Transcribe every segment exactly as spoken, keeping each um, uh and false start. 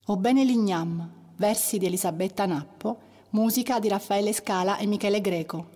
O bene Lignam, versi di Elisabetta Nappo, musica di Raffaele Scala e Michele Greco.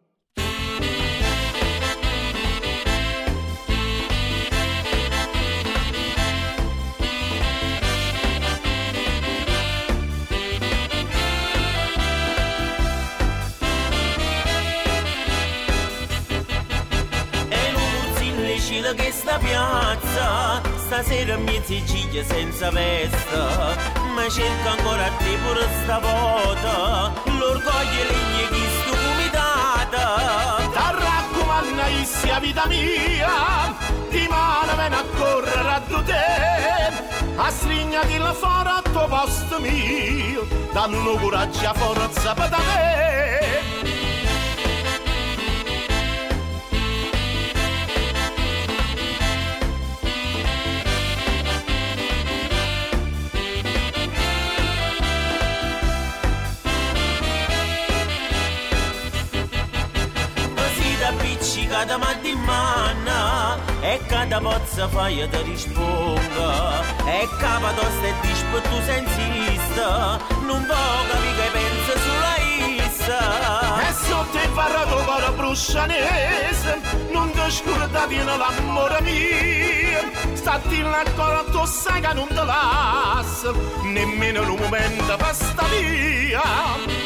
Che sta piazza stasera mi ciglia senza vesta, ma cerca ancora te pure sta volta l'orgoglio legno di sto comitata. Ti raccomando sia vita mia, di mano viene a correre a te, a strignati la fora a tuo posto mio, danno coraggio a forza per te. Cada mattina e cada pozza fai te risponda e capa tosta e dispo tu sensista non può capire che pensa sulla issa e sotto il varrato para bruscianese non ti scordati nell'amore mio stati là ancora tu sai che non te lascia nemmeno in un momento per sta via.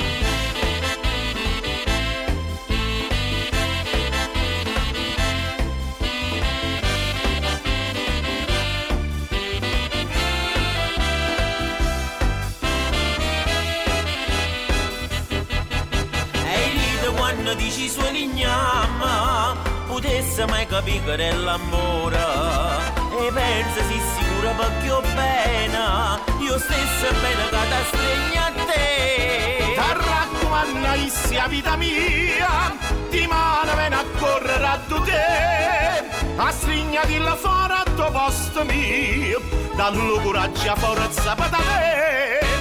Dici suo lignama potesse mai capire che è l'amore e pensa si sicura perché ho bene io stesso bene che ti stringo a te. Ti raccomando sia vita mia di mano viene a correre a te a strignati la fora a tuo posto mio danno coraggio a forza per te.